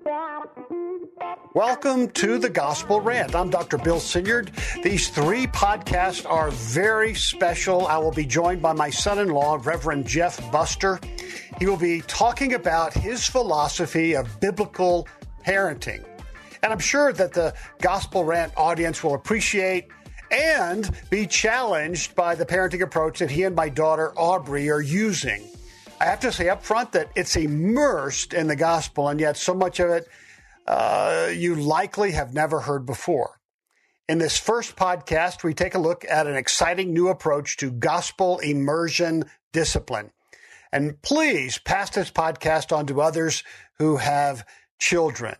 Welcome to the Gospel Rant. I'm Dr. Bill Sinyard. These three podcasts are very special. I will be joined by my son-in-law, Reverend Jeff Buster. He will be talking about his philosophy of biblical parenting. And I'm sure that the Gospel Rant audience will appreciate and be challenged by the parenting approach that he and my daughter, Aubrey, are using. I have to say up front that it's immersed in the gospel, and yet so much of it you likely have never heard before. In this first podcast, we take a look at an exciting new approach to gospel immersion discipline. And please pass this podcast on to others who have children.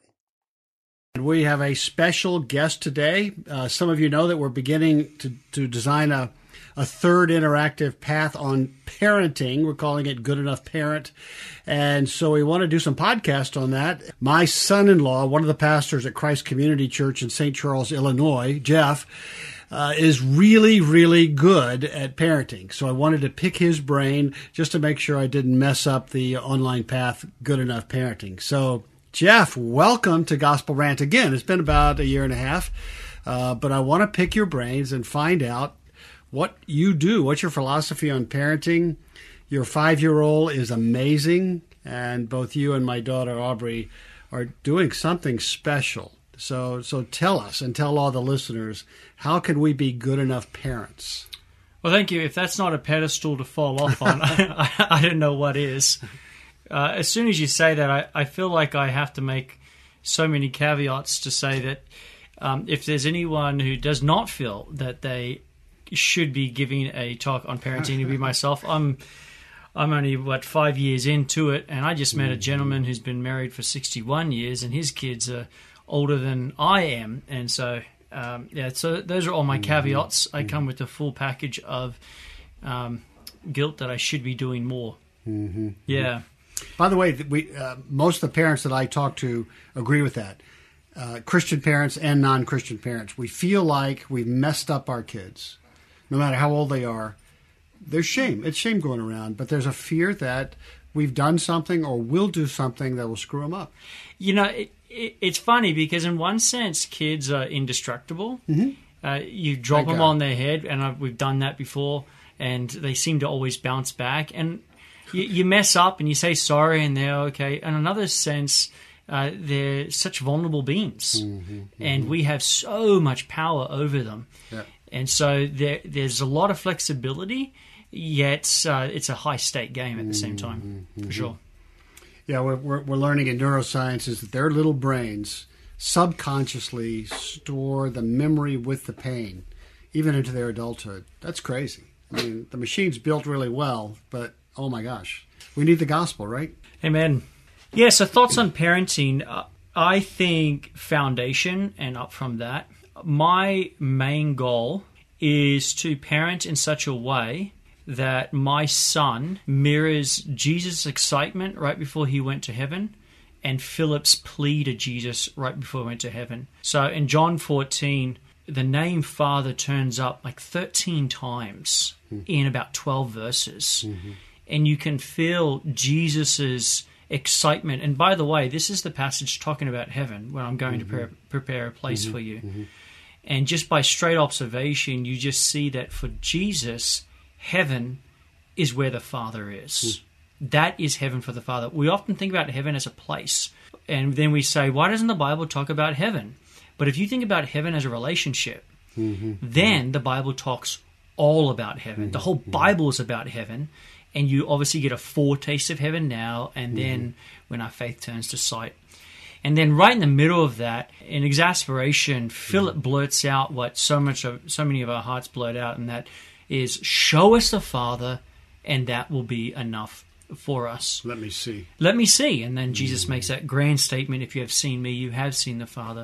We have a special guest today. Some of you know that we're beginning to design a third interactive path on parenting. We're calling it Good Enough Parent. And so we want to do some podcasts on that. My son-in-law, one of the pastors at Christ Community Church in St. Charles, Illinois, Jeff, is really, really good at parenting. So I wanted to pick his brain just to make sure I didn't mess up the online path Good Enough Parenting. So Jeff, welcome to Gospel Rant again. It's been about a year and a half, but I want to pick your brains and find out what you do. What's your philosophy on parenting? Your 5-year-old is amazing, and both you and my daughter Aubrey are doing something special. So tell us and tell all the listeners, how can we be good enough parents? Well, thank you. If that's not a pedestal to fall off on, I don't know what is. As soon as you say that, I feel like I have to make so many caveats to say that if there's anyone who does not feel that they should be giving a talk on parenting, to be myself. I'm only, 5 years into it, and I just met a gentleman who's been married for 61 years, and his kids are older than I am. And so, so those are all my caveats. I come with a full package of guilt that I should be doing more. Mm-hmm. Yeah. By the way, most of the parents that I talk to agree with that. Christian parents and non-Christian parents. We feel like we've messed up our kids. No matter how old they are, there's shame. It's shame going around, but there's a fear that we've done something or will do something that will screw them up. You know, it's funny because in one sense, kids are indestructible. Mm-hmm. You drop them on their head, and we've done that before, and they seem to always bounce back. And you mess up and you say sorry, and they're okay. In another sense, they're such vulnerable beings, and we have so much power over them. Yeah. And so there's a lot of flexibility, yet it's a high-stake game at the same time, for sure. Yeah, we're learning in neuroscience is that their little brains subconsciously store the memory with the pain, even into their adulthood. That's crazy. I mean, the machine's built really well, but oh my gosh, we need the gospel, right? Amen. Yeah, so thoughts on parenting. I think foundation, and up from that, my main goal is to parent in such a way that my son mirrors Jesus' excitement right before he went to heaven and Philip's plea to Jesus right before he went to heaven. So in John 14, the name Father turns up like 13 times in about 12 verses. Mm-hmm. And you can feel Jesus's excitement. And by the way, this is the passage talking about heaven, when I'm going to prepare a place for you. Mm-hmm. And just by straight observation, you just see that for Jesus, heaven is where the Father is. That is heaven for the Father. We often think about heaven as a place. And then we say, why doesn't the Bible talk about heaven? But if you think about heaven as a relationship, then the Bible talks all about heaven. The whole Bible is about heaven. And you obviously get a foretaste of heaven now, and then when our faith turns to sight. And then right in the middle of that, in exasperation, Philip blurts out what so many of our hearts blurt out, and that is, show us the Father, and that will be enough for us. Let me see. Let me see. And then Jesus makes that grand statement, if you have seen me, you have seen the Father.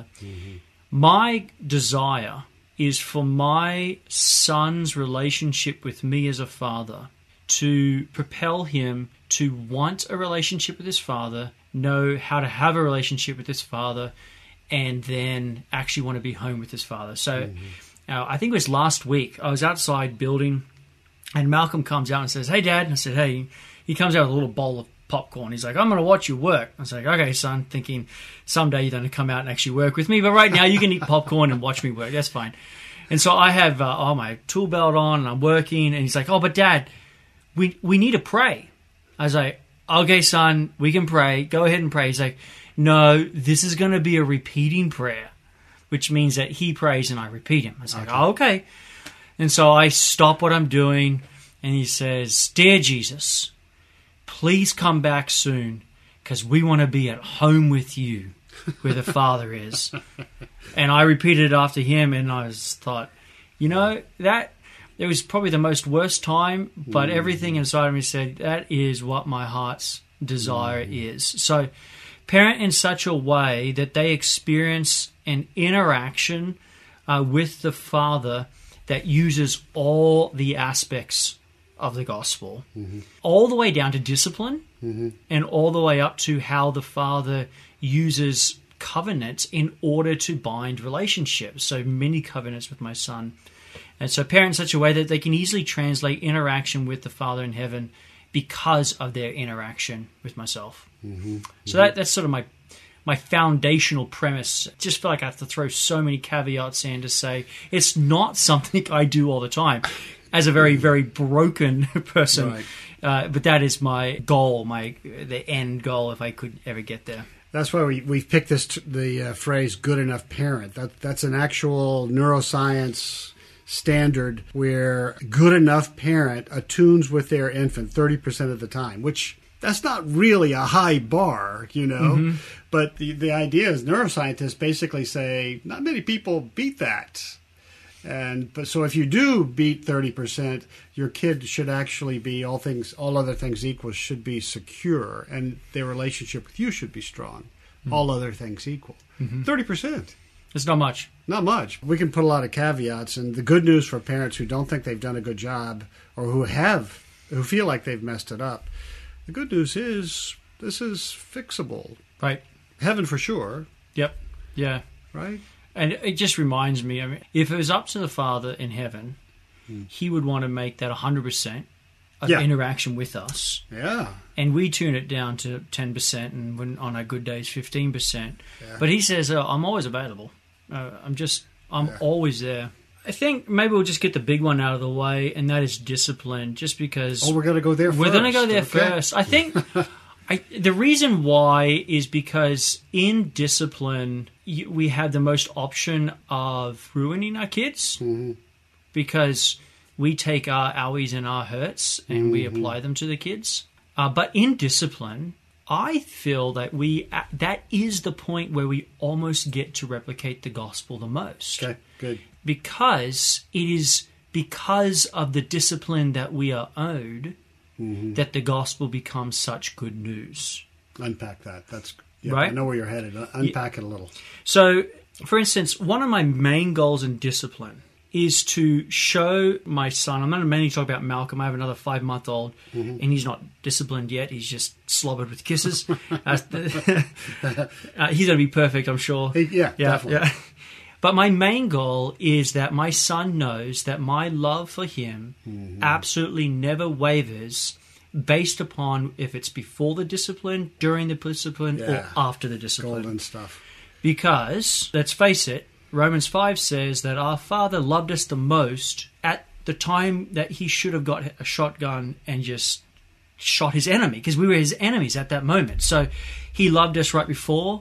My desire is for my son's relationship with me as a father to propel him to want a relationship with his father, know how to have a relationship with his father, and then actually want to be home with his father. So I think it was last week, I was outside building, and Malcolm comes out and says, "Hey, Dad." And I said, "Hey." He comes out with a little bowl of popcorn. He's like, I'm going to watch you work. I was like, okay, son, thinking someday you're going to come out and actually work with me. But right now you can eat popcorn and watch me work. That's fine. And so I have my tool belt on and I'm working. And he's like, oh, but Dad, we need to pray. I was like, okay, son, we can pray. Go ahead and pray. He's like, no, this is going to be a repeating prayer, which means that he prays and I repeat him. I was like, okay. And so I stop what I'm doing and he says, Dear Jesus, please come back soon because we want to be at home with you where the Father is. And I repeated it after him and I thought, that it was probably the most worst time, but everything inside of me said, that is what my heart's desire is. So parent in such a way that they experience an interaction with the Father that uses all the aspects of the gospel, all the way down to discipline and all the way up to how the Father uses covenants in order to bind relationships. So many covenants with my son. And so parent in such a way that they can easily translate interaction with the Father in heaven because of their interaction with myself. So that's sort of my foundational premise. I just feel like I have to throw so many caveats in to say it's not something I do all the time as a very, very broken person. Right. But that is my goal, the end goal, if I could ever get there. That's why we've picked the phrase "good enough parent." That's an actual neuroscience standard where good enough parent attunes with their infant 30% of the time, which that's not really a high bar, But the idea is neuroscientists basically say not many people beat that. But so if you do beat 30%, your kid should actually be all other things equal, should be secure, and their relationship with you should be strong. All other things equal. 30%. It's not much. Not much. We can put a lot of caveats, and the good news for parents who don't think they've done a good job or who feel like they've messed it up, the good news is this is fixable. Right. Heaven for sure. Yep. Yeah. Right? And it just reminds me, if it was up to the Father in heaven, he would want to make that 100% of interaction with us. Yeah. And we tune it down to 10% and when on our good days, 15%. Yeah. But he says, I'm always available. I'm always there. I think maybe we'll just get the big one out of the way, and that is discipline, just because... Oh, we're going to go there first. We're going to go there first. I think the reason why is because in discipline, we have the most option of ruining our kids because we take our owies and our hurts and we apply them to the kids. But in discipline, I feel that that is the point where we almost get to replicate the gospel the most. Okay, good. Because it is because of the discipline that we are owed that the gospel becomes such good news. Unpack that. Right? I know where you're headed. Unpack it a little. So, for instance, one of my main goals in discipline is to show my son. I'm going to mainly talk about Malcolm. I have another 5-month-old, and he's not disciplined yet. He's just slobbered with kisses. He's going to be perfect, I'm sure. Yeah, definitely. Yeah. But my main goal is that my son knows that my love for him absolutely never wavers based upon if it's before the discipline, during the discipline, or after the discipline. Golden stuff. Because, let's face it, Romans 5 says that our Father loved us the most at the time that he should have got a shotgun and just shot his enemy, because we were his enemies at that moment. So he loved us right before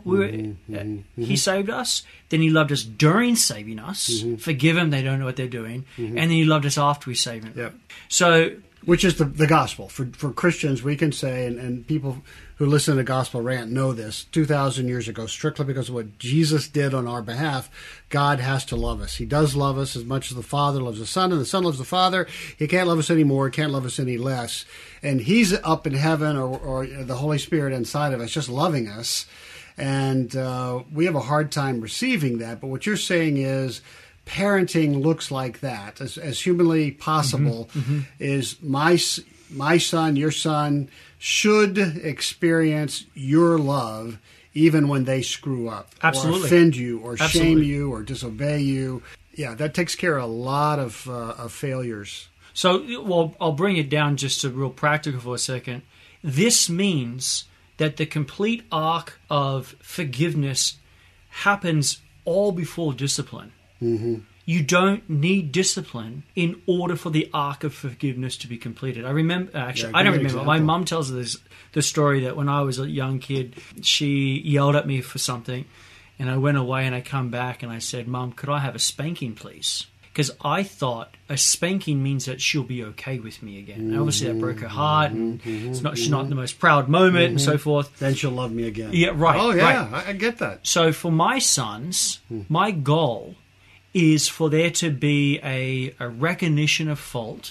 he saved us. Then he loved us during saving us. Forgive them, they don't know what they're doing. And then he loved us after we saved him. Yep. So, which is the gospel. For Christians, we can say, and people who listen to Gospel Rant know this, 2,000 years ago, strictly because of what Jesus did on our behalf, God has to love us. He does love us as much as the Father loves the Son, and the Son loves the Father. He can't love us any more, can't love us any less. And he's up in heaven, or the Holy Spirit inside of us, just loving us. And we have a hard time receiving that. But what you're saying is, parenting looks like that, as humanly possible, is my son, your son, should experience your love even when they screw up. Absolutely. Or offend you, or shame you, or disobey you. Yeah, that takes care of a lot of failures. So, well, I'll bring it down just to real practical for a second. This means that the complete arc of forgiveness happens all before discipline. Mm-hmm. You don't need discipline in order for the arc of forgiveness to be completed. I remember, actually, I don't remember. My mum tells the story that when I was a young kid, she yelled at me for something, and I went away and I come back and I said, "Mum, could I have a spanking, please?" Because I thought a spanking means that she'll be okay with me again. And obviously, that broke her heart, and she's not the most proud moment, and so forth. Then she'll love me again. Yeah, right. Oh, yeah, right. I get that. So for my sons, my goal is for there to be a recognition of fault,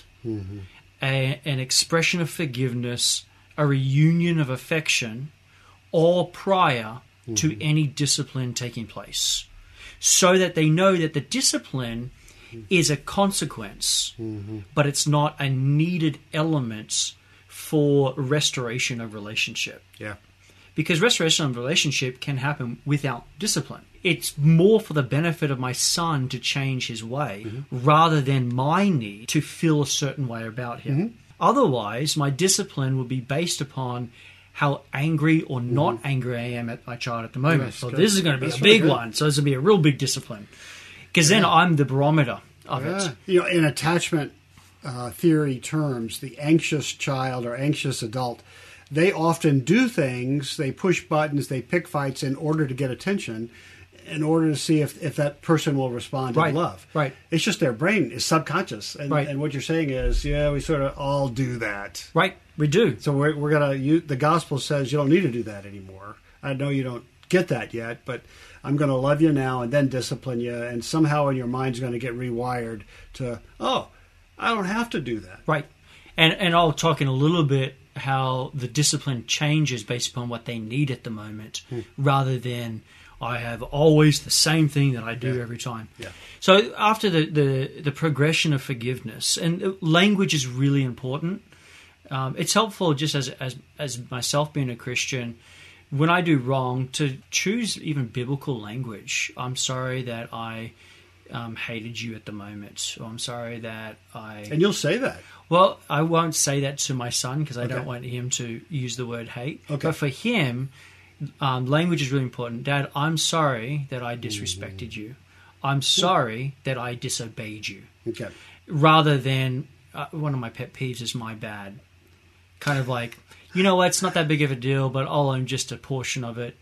an expression of forgiveness, a reunion of affection, all prior to any discipline taking place, so that they know that the discipline is a consequence, but it's not a needed element for restoration of relationship. Yeah. Because restoration of relationship can happen without discipline. It's more for the benefit of my son to change his way rather than my need to feel a certain way about him. Otherwise, my discipline will be based upon how angry or not angry I am at my child at the moment. Yes, so good. this is going to be That's a big really good. one. So this will be a real big discipline. Because then I'm the barometer of it. You know, in attachment theory terms, the anxious child or anxious adult, they often do things, they push buttons, they pick fights in order to get attention, in order to see if that person will respond in love. Right. It's just their brain is subconscious. And, and what you're saying is, yeah, we sort of all do that. Right, we do. So we're going to, the gospel says you don't need to do that anymore. I know you don't get that yet, but I'm going to love you now and then discipline you, and somehow in your mind's going to get rewired to, oh, I don't have to do that. Right. And I'll talk in a little bit how the discipline changes based upon what they need at the moment, rather than I have always the same thing that I do every time. Yeah. So after the progression of forgiveness, and language is really important. It's helpful just as myself being a Christian, when I do wrong, to choose even biblical language. I'm sorry that I hated you at the moment, or I'm sorry that I... And you'll say that. Well, I won't say that to my son because I don't want him to use the word hate. Okay. But for him, language is really important. Dad, I'm sorry that I disrespected you. I'm sorry that I disobeyed you. Okay. Rather than, one of my pet peeves is my bad. Kind of like, you know what, it's not that big of a deal, but I'll own just a portion of it.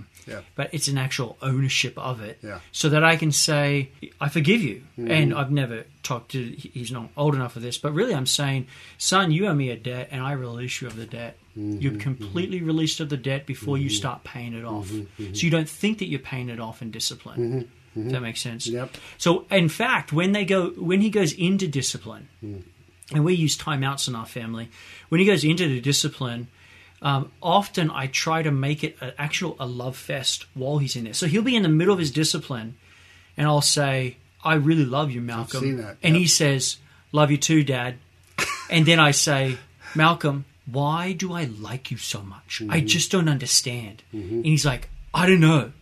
But it's an actual ownership of it. Yeah. So that I can say, I forgive you. And I've never talked to, he's not old enough for this, but really I'm saying, son, you owe me a debt and I release you of the debt. You're completely released of the debt before you start paying it off. So you don't think that you're paying it off in discipline. Does that make sense? Yep. So in fact, when he goes into discipline, and we use timeouts in our family, when he goes into the discipline, often I try to make it a love fest while he's in there. So he'll be in the middle of his discipline, and I'll say, I really love you, Malcolm. I've seen that. And he says, love you too, Dad. And then I say, Malcolm, why do I like you so much? I just don't understand. And he's like, I don't know.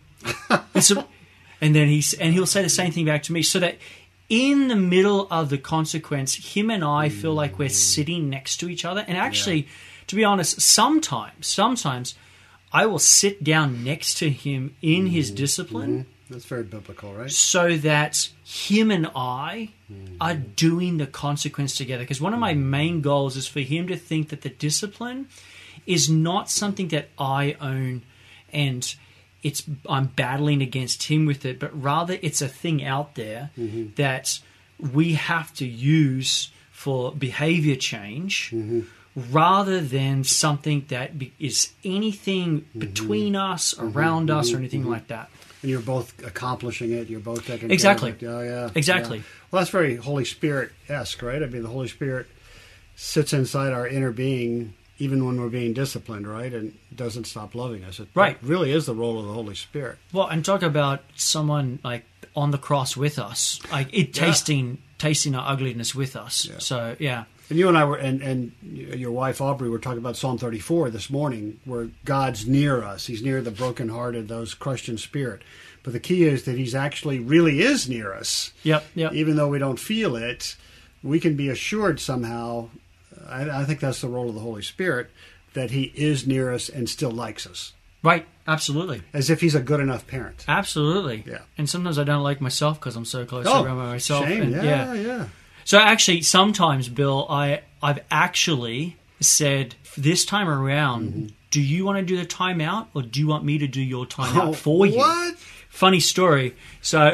And then he'll say the same thing back to me, so that in the middle of the consequence, him and I feel like we're sitting next to each other. And actually, to be honest, sometimes I will sit down next to him in his discipline. That's very biblical, right? So that him and I are doing the consequence together. Because one of my main goals is for him to think that the discipline is not something that I own and I'm battling against him with it, but rather it's a thing out there that we have to use for behavior change, rather than something that is anything between us, around us, or anything like that. And you're both accomplishing it. You're both taking Exactly. care of it. Yeah. Exactly. Yeah. Well, that's very Holy Spirit-esque, right? I mean, the Holy Spirit sits inside our inner being even when we're being disciplined, right? And doesn't stop loving us. It really is the role of the Holy Spirit. Well, and talk about someone like on the cross with us, like tasting our ugliness with us. Yeah. So, yeah. And you and I were, and your wife Aubrey were talking about Psalm 34 this morning, where God's near us. He's near the brokenhearted, those crushed in spirit. But the key is that He's actually really is near us. Yep. Even though we don't feel it, we can be assured somehow, I think that's the role of the Holy Spirit, that he is near us and still likes us. Right, absolutely. As if he's a good enough parent. Absolutely. Yeah. And sometimes I don't like myself because I'm so close around myself. Shame. And, Yeah. So actually, sometimes, Bill, I've actually said, this time around, do you want to do the timeout or do you want me to do your timeout for you? What? Funny story. So,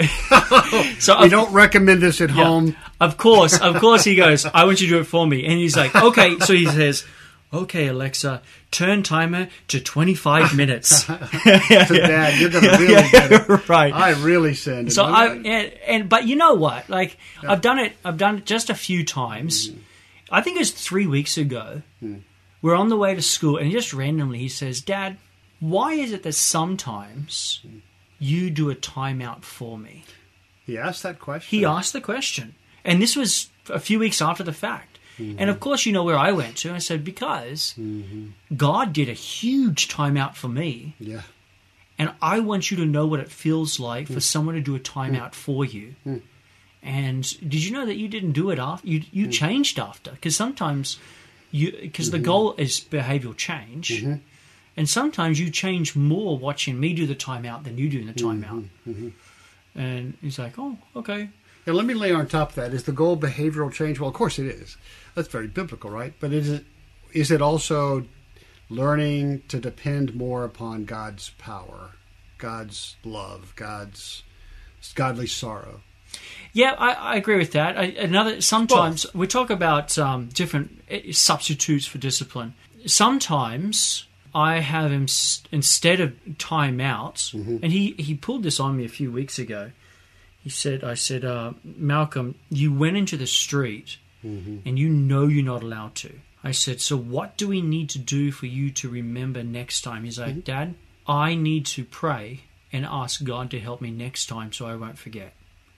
we don't recommend this at home. Of course, he goes, I want you to do it for me. And he's like, okay. So he says, okay, Alexa, turn timer to 25 minutes. So Dad, you're going to really get it. Right. I really sinned. So but you know what? Like, I've done it just a few times. I think it was 3 weeks ago. We're on the way to school and just randomly he says, Dad, why is it that sometimes you do a timeout for me? He asked that question? He asked the question. And this was a few weeks after the fact. And of course, you know where I went to. I said, because God did a huge timeout for me. Yeah. And I want you to know what it feels like for someone to do a timeout for you. And did you know that you didn't do it after? You changed after. Because sometimes, because the goal is behavioral change. And sometimes you change more watching me do the timeout than you doing the timeout. And he's like, oh, okay. Now, let me lay on top of that. Is the goal behavioral change? Well, of course it is. That's very biblical, right? But is it also learning to depend more upon God's power, God's love, God's godly sorrow? Yeah, I agree with that. Sometimes we talk about different substitutes for discipline. Sometimes I have him instead of timeouts, and he pulled this on me a few weeks ago. I said, Malcolm, you went into the street and you know you're not allowed to. I said, so what do we need to do for you to remember next time? He's like, Dad, I need to pray and ask God to help me next time so I won't forget.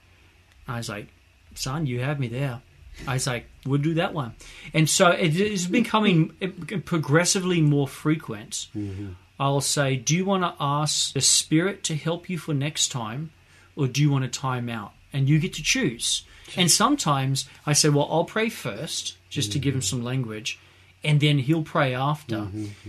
I was like, son, you have me there. I was like, we'll do that one. And so it is becoming progressively more frequent. I'll say, do you want to ask the Spirit to help you for next time? Or do you want to time out? And you get to choose. And sometimes I say, well, I'll pray first, just to give him some language, and then he'll pray after.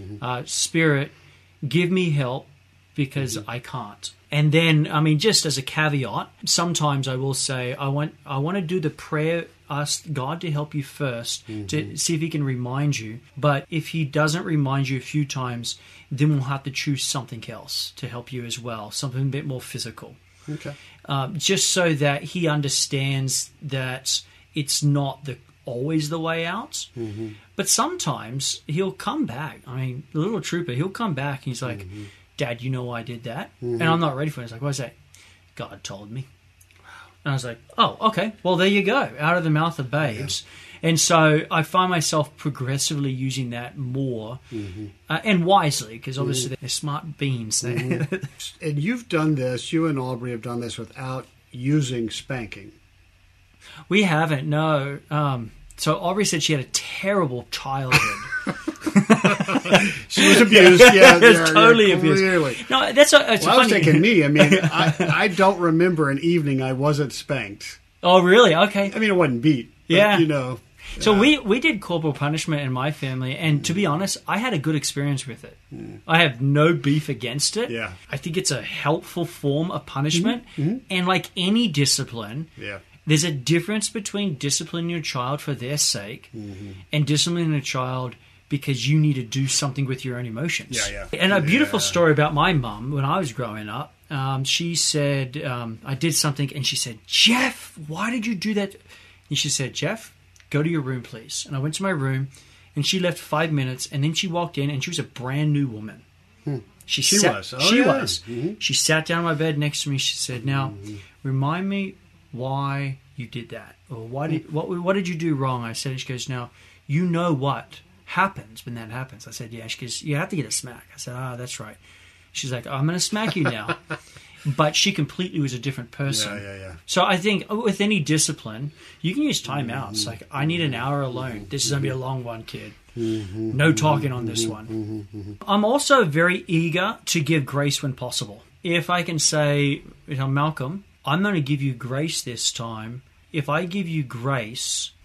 Spirit, give me help because I can't. And then, I mean, just as a caveat, sometimes I will say, I want to do the prayer, ask God to help you first, to see if he can remind you. But if he doesn't remind you a few times, then we'll have to choose something else to help you as well, something a bit more physical. Okay. Just so that he understands that it's not always the way out. But sometimes he'll come back. I mean, the little trooper, he'll come back and he's like, Dad, you know why I did that? And I'm not ready for it. He's like, what's that? God told me. And I was like, oh, okay. Well, there you go. Out of the mouth of babes. And so I find myself progressively using that more and wisely, because obviously they're smart beans. And you've done this, you and Aubrey have done this without using spanking. We haven't, no. So Aubrey said she had a terrible childhood. She was abused. Totally abused. Clearly. No, that's funny. I was thinking me. I mean, I don't remember an evening I wasn't spanked. Oh, really? Okay. I mean, it wasn't beat. But, yeah. You know. So we did corporal punishment in my family, and to be honest, I had a good experience with it. I have no beef against it. Yeah. I think it's a helpful form of punishment, and like any discipline, there's a difference between disciplining your child for their sake and disciplining a child because you need to do something with your own emotions. And a beautiful story about my mum when I was growing up. She said, I did something, and she said, Jeff, why did you do that? And she said, Jeff, go to your room, please. And I went to my room, and she left 5 minutes, and then she walked in, and she was a brand new woman. She was. She sat down on my bed next to me. She said, now, remind me why you did that, or what did you do wrong? I said, and she goes, now, you know what happens when that happens. I said, yeah. She goes, you have to get a smack. I said, that's right. She's like, I'm going to smack you now. But she completely was a different person. So I think with any discipline, you can use timeouts. Like, I need an hour alone. This is going to be a long one, kid. No talking on this one. I'm also very eager to give grace when possible. If I can say, Malcolm, I'm going to give you grace this time. If I give you grace,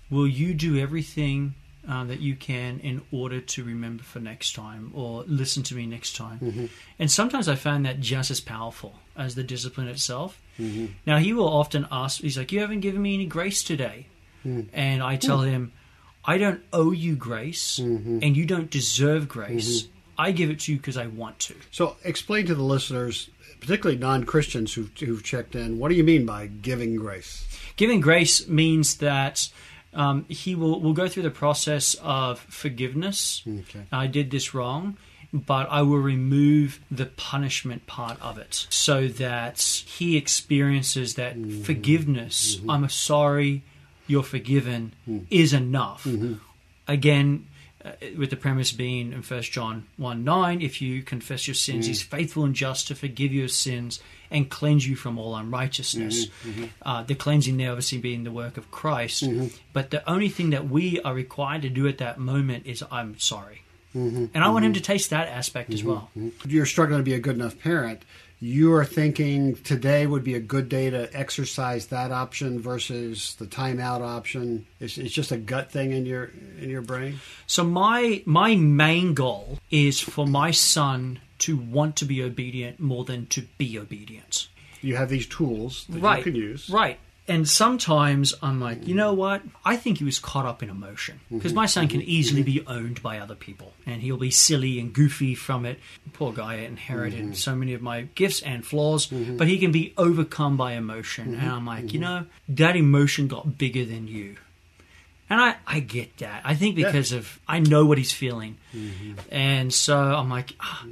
will you do everything that you can in order to remember for next time, or listen to me next time? And sometimes I found that just as powerful as the discipline itself. Now, he will often ask, he's like, you haven't given me any grace today. And I tell him, I don't owe you grace, and you don't deserve grace. I give it to you because I want to. So explain to the listeners, particularly non-Christians who've checked in, what do you mean by giving grace? Giving grace means that he will go through the process of forgiveness. Okay. I did this wrong, but I will remove the punishment part of it so that he experiences that forgiveness. I'm sorry, you're forgiven, is enough. Again, with the premise being in 1 John 1:9, if you confess your sins, he's faithful and just to forgive your sins and cleanse you from all unrighteousness. The cleansing there obviously being the work of Christ. But the only thing that we are required to do at that moment is, I'm sorry. And I want him to taste that aspect as well. You're struggling to be a good enough parent. You are thinking today would be a good day to exercise that option versus the timeout option. It's just a gut thing in your brain. So my main goal is for my son to want to be obedient more than to be obedient. You have these tools that you can use. Right. And sometimes I'm like, you know what? I think he was caught up in emotion. Because my son can easily be owned by other people. And he'll be silly and goofy from it. Poor guy inherited so many of my gifts and flaws. But he can be overcome by emotion. And I'm like, you know, that emotion got bigger than you. And I get that. I think because of, I know what he's feeling. And so I'm like,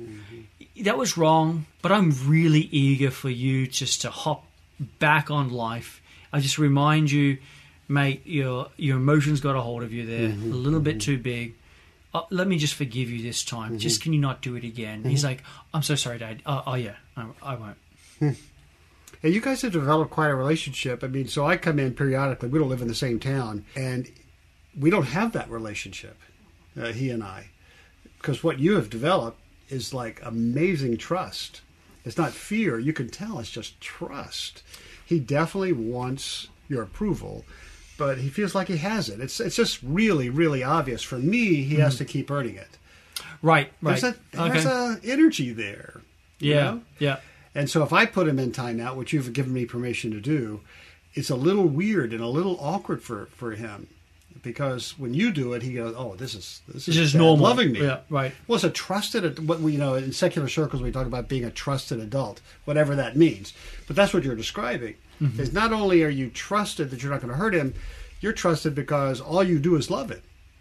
that was wrong. But I'm really eager for you just to hop back on life. I just remind you, mate, your emotions got a hold of you there, a little bit too big. Let me just forgive you this time. Just can you not do it again? He's like, I'm so sorry, Dad. Oh yeah, I won't. And you guys have developed quite a relationship. I mean, so I come in periodically. We don't live in the same town, and we don't have that relationship, he and I. Because what you have developed is like amazing trust. It's not fear. You can tell it's just trust. He definitely wants your approval, but he feels like he has it. It's just really, really obvious. For me, he has to keep earning it. Right. There's a energy there. Yeah. And so if I put him in timeout, which you've given me permission to do, it's a little weird and a little awkward for him. Because when you do it, he goes, "Oh, this is normal, loving me." Yeah, right. Well, it's a trusted. What we in secular circles we talk about being a trusted adult, whatever that means. But that's what you're describing. Is not only are you trusted that you're not going to hurt him, you're trusted because all you do is love it.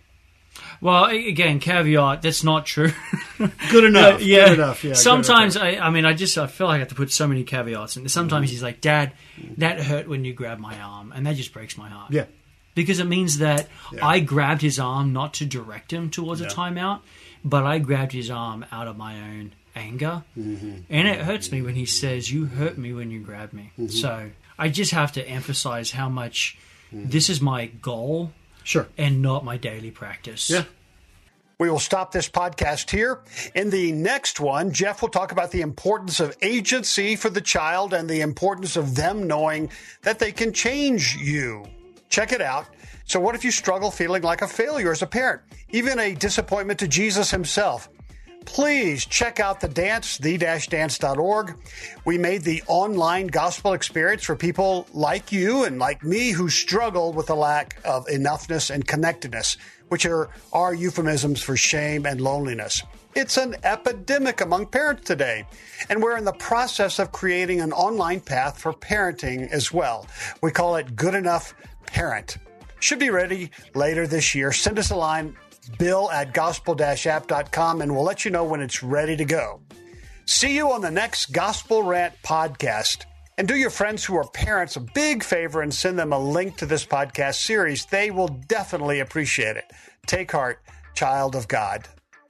Well, again, caveat, that's not true. Good enough. Good enough. Yeah. Sometimes, I feel like I have to put so many caveats in. Sometimes he's like, "Dad, that hurt when you grabbed my arm," and that just breaks my heart. Yeah. Because it means that I grabbed his arm not to direct him towards a timeout, but I grabbed his arm out of my own anger. And it hurts me when he says, "You hurt me when you grabbed me." So I just have to emphasize how much this is my goal and not my daily practice. Yeah. We will stop this podcast here. In the next one, Jeff will talk about the importance of agency for the child and the importance of them knowing that they can change you. Check it out. So what if you struggle feeling like a failure as a parent, even a disappointment to Jesus himself? Please check out the dance, the-dance.org. We made the online gospel experience for people like you and like me who struggle with the lack of enoughness and connectedness, which are euphemisms for shame and loneliness. It's an epidemic among parents today, and we're in the process of creating an online path for parenting as well. We call it Good Enough Parent. Should be ready later this year. Send us a line, bill@gospel-app.com, and we'll let you know when it's ready to go. See you on the next Gospel Rant podcast. And do your friends who are parents a big favor and send them a link to this podcast series. They will definitely appreciate it. Take heart, child of God.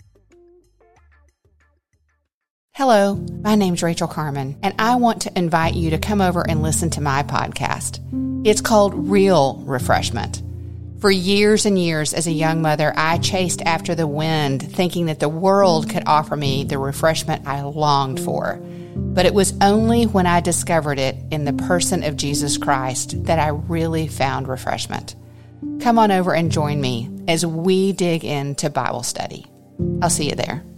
Hello, my name's Rachel Carmen, and I want to invite you to come over and listen to my podcast. It's called Real Refreshment. For years and years as a young mother, I chased after the wind, thinking that the world could offer me the refreshment I longed for. But it was only when I discovered it in the person of Jesus Christ that I really found refreshment. come on over and join me as we dig into Bible study. I'll see you there.